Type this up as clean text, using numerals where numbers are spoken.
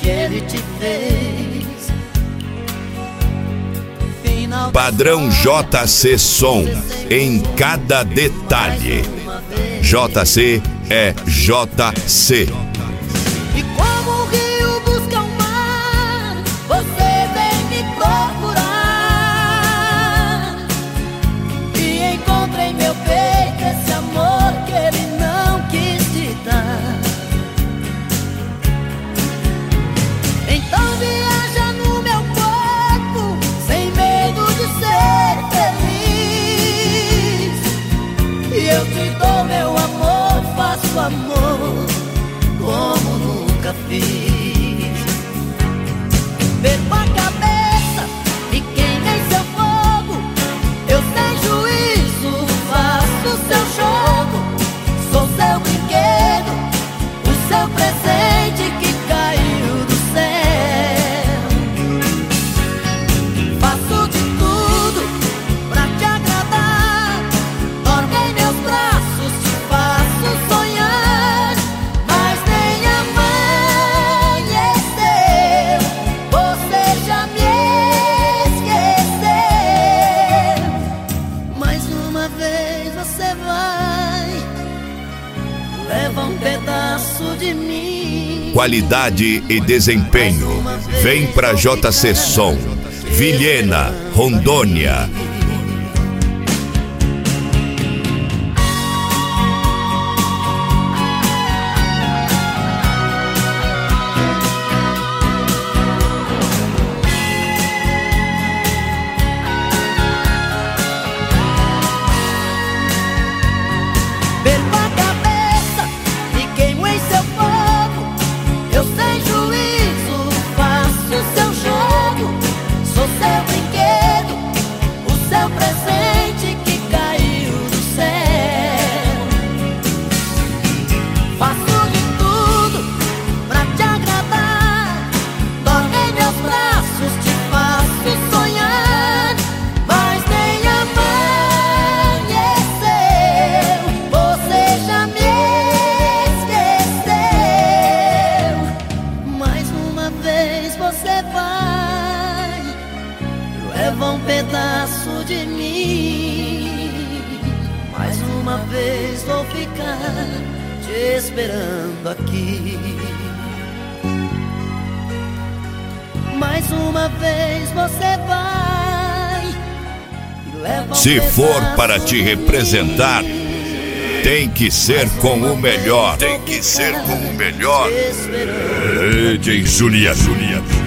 que ele te fez. Padrão JC Som, em cada detalhe. JC é JC. E como o rio busca o mar, você vem me procurar. E encontra em meu peito esse amor que ele não quis te dar. Então viaja no meu corpo, sem medo de ser feliz. E eu te dou meu amor, faço amor como nunca fiz. Perco a cabeça e queima em seu fogo. Eu sem juízo faço seu jogo. Sou seu brinquedo, o seu presente que caiu do céu. Faço de tudo pra te agradar. Dorme em meus braços, te faço sonhar. Mas nem amanheceu, você já me esqueceu. Mais uma vez você vai, leva um pedaço de mim. Qualidade e desempenho. Vem pra JC Som. Vilhena, Rondônia. Perco a cabeça e queimo em seu fogo. Eu sem juízo faço seu jogo. Sou seu brinquedo, o seu presente que caiu do céu. Faço de tudo pra te agradar. Dorme em meus braços, te faço sonhar. Mas nem amanheceu, você já me esqueceu. Mais uma vez você vai, leva um pedaço de mim. Mais uma vez vou ficar te esperando aqui. Mais uma vez você vai, leva um Se for pedaço para te de representar, mim. tem que ser com o melhor. Tem que ser com o melhor. Te esperando. DJ Juliano.